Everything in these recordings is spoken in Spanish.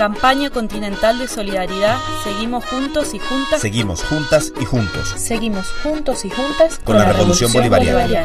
Campaña Continental de Solidaridad. Seguimos juntos y juntas. Seguimos juntas y juntos. Seguimos juntos y juntas con la Revolución Bolivariana.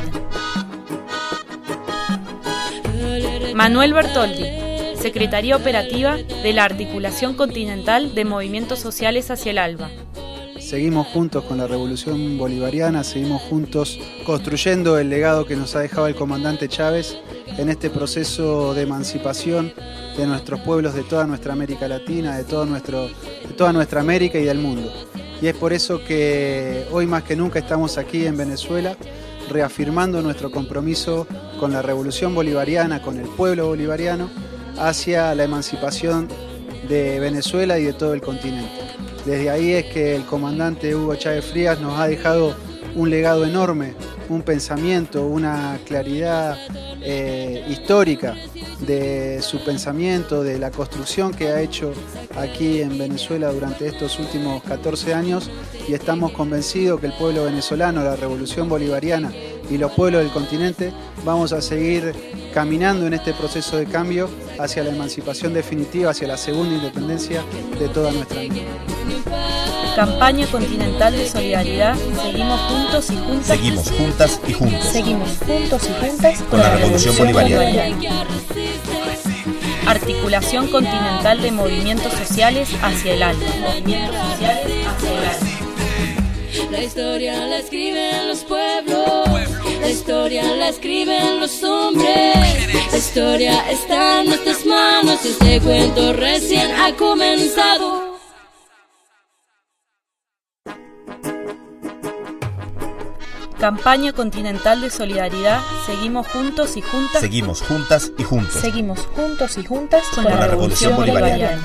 Manuel Bertoldi, Secretaría Operativa de la Articulación Continental de Movimientos Sociales hacia el ALBA. Seguimos juntos con la Revolución Bolivariana, seguimos juntos construyendo el legado que nos ha dejado el comandante Chávez en este proceso de emancipación de nuestros pueblos, de toda nuestra América Latina, de toda nuestra América y del mundo. Y es por eso que hoy más que nunca estamos aquí en Venezuela, reafirmando nuestro compromiso con la Revolución Bolivariana, con el pueblo bolivariano, hacia la emancipación de Venezuela y de todo el continente. Desde ahí es que el comandante Hugo Chávez Frías nos ha dejado un legado enorme, un pensamiento, una claridad histórica de su pensamiento, de la construcción que ha hecho aquí en Venezuela durante estos últimos 14 años, y estamos convencidos que el pueblo venezolano, la Revolución Bolivariana y los pueblos del continente vamos a seguir caminando en este proceso de cambio hacia la emancipación definitiva, hacia la segunda independencia de toda nuestra América. Campaña Continental de Solidaridad. Seguimos juntos y juntas. Seguimos juntas y juntos. Seguimos juntos y juntas con la Revolución Bolivariana. Articulación Continental de Movimientos Sociales hacia el ALBA. Movimientos Sociales hacia el ALBA. La historia la escriben los pueblos, la historia la escriben los hombres, la historia está en nuestras manos y este cuento recién ha comenzado. Campaña Continental de Solidaridad. Seguimos juntos y juntas. Seguimos juntas y juntos. Seguimos juntos y juntas con la Revolución Bolivariana.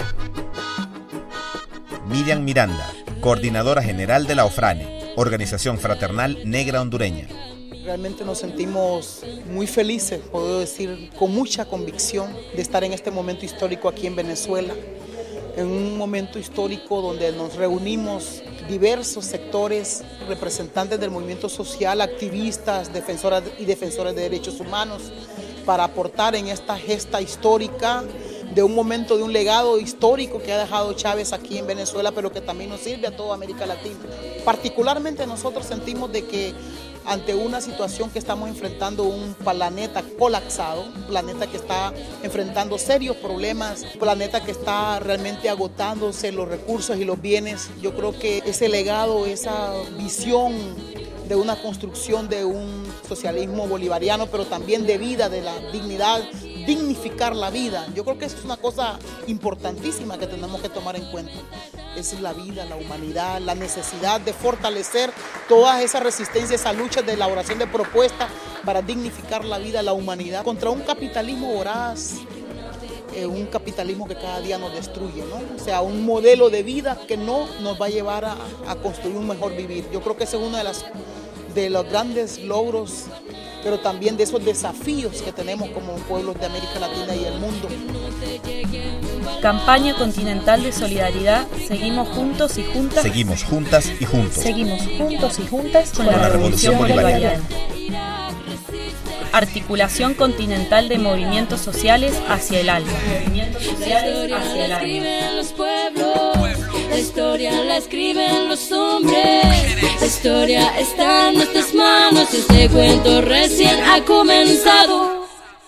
Miriam Miranda, Coordinadora General de la OFRANE, Organización Fraternal Negra Hondureña. Realmente nos sentimos muy felices, puedo decir, con mucha convicción de estar en este momento histórico aquí en Venezuela, en un momento histórico donde nos reunimos diversos sectores, representantes del movimiento social, activistas, defensoras y defensores de derechos humanos, para aportar en esta gesta histórica de un momento, de un legado histórico que ha dejado Chávez aquí en Venezuela, pero que también nos sirve a toda América Latina. Particularmente nosotros sentimos de que ante una situación que estamos enfrentando, un planeta colapsado, un planeta que está enfrentando serios problemas, un planeta que está realmente agotándose los recursos y los bienes, yo creo que ese legado, esa visión de una construcción de un socialismo bolivariano, pero también de vida, de la dignidad, dignificar la vida. Yo creo que eso es una cosa importantísima que tenemos que tomar en cuenta. Es la vida, la humanidad, la necesidad de fortalecer todas esas resistencias, esas luchas de elaboración de propuestas para dignificar la vida, la humanidad, contra un capitalismo voraz, un capitalismo que cada día nos destruye, ¿no? O sea, un modelo de vida que no nos va a llevar a construir un mejor vivir. Yo creo que ese es uno de los grandes logros, pero también de esos desafíos que tenemos como pueblos de América Latina y el mundo. Campaña Continental de Solidaridad. Seguimos juntos y juntas. Seguimos juntas y juntos. Seguimos juntos y juntas con la Revolución Bolivariana. Articulación Continental de Movimientos Sociales hacia el ALBA. Movimientos Sociales hacia el ALBA. Los pueblos, la historia la escriben los hombres, la historia está en nuestras manos y este cuento recién ha comenzado.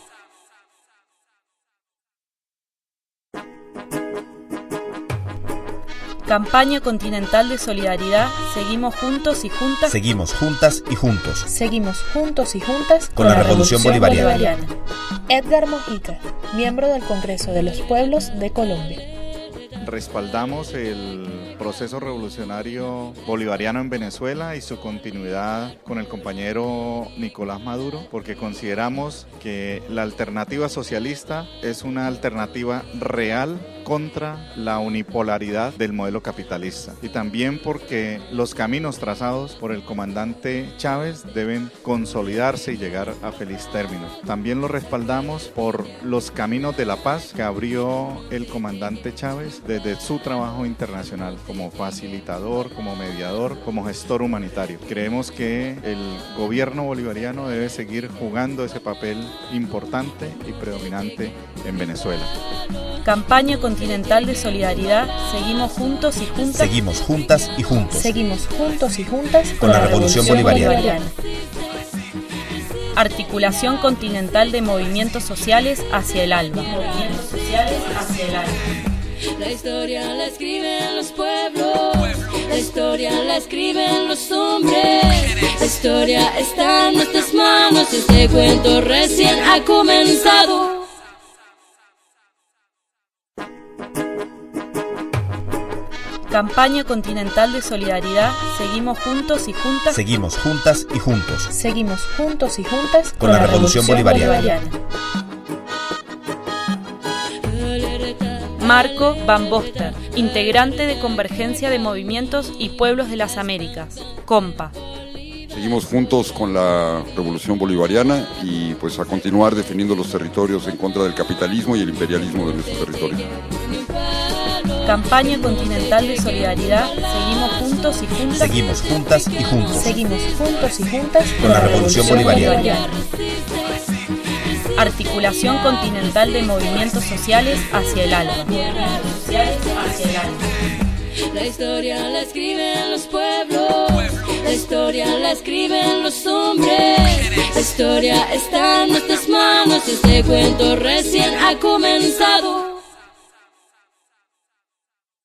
Campaña Continental de Solidaridad. Seguimos juntos y juntas. Seguimos juntas y juntos. Seguimos juntos y juntas con la Revolución Bolivariana. Edgar Mojica, miembro del Congreso de los Pueblos de Colombia. Respaldamos el proceso revolucionario bolivariano en Venezuela y su continuidad con el compañero Nicolás Maduro, porque consideramos que la alternativa socialista es una alternativa real contra la unipolaridad del modelo capitalista, y también porque los caminos trazados por el comandante Chávez deben consolidarse y llegar a feliz término. También lo respaldamos por los caminos de la paz que abrió el comandante Chávez desde su trabajo internacional como facilitador, como mediador, como gestor humanitario. Creemos que el gobierno bolivariano debe seguir jugando ese papel importante y predominante en Venezuela. Campaña con Continental de Solidaridad, seguimos juntos y juntas. Seguimos juntas y juntos. Seguimos juntos y juntas con la Revolución Bolivariana. Articulación Continental de Movimientos Sociales hacia el alba. Movimientos sociales hacia el alba. La historia la escriben los pueblos, la historia la escriben los hombres, la historia está en nuestras manos y este cuento recién ha comenzado. Campaña Continental de Solidaridad, seguimos juntos y juntas. Seguimos juntas y juntos. Seguimos juntos y juntas con la Revolución Bolivariana. Marco Van Boster, integrante de Convergencia de Movimientos y Pueblos de las Américas, COMPA. Seguimos juntos con la Revolución Bolivariana y pues a continuar defendiendo los territorios en contra del capitalismo y el imperialismo de nuestros territorios. Campaña Continental de Solidaridad, seguimos juntos y juntas. Seguimos juntas y juntos. Seguimos juntos y juntas con la Revolución Bolivariana. Articulación Continental de Movimientos Sociales hacia el alba. La historia la escriben los pueblos, la historia la escriben los hombres, la historia está en nuestras manos y este cuento recién ha comenzado.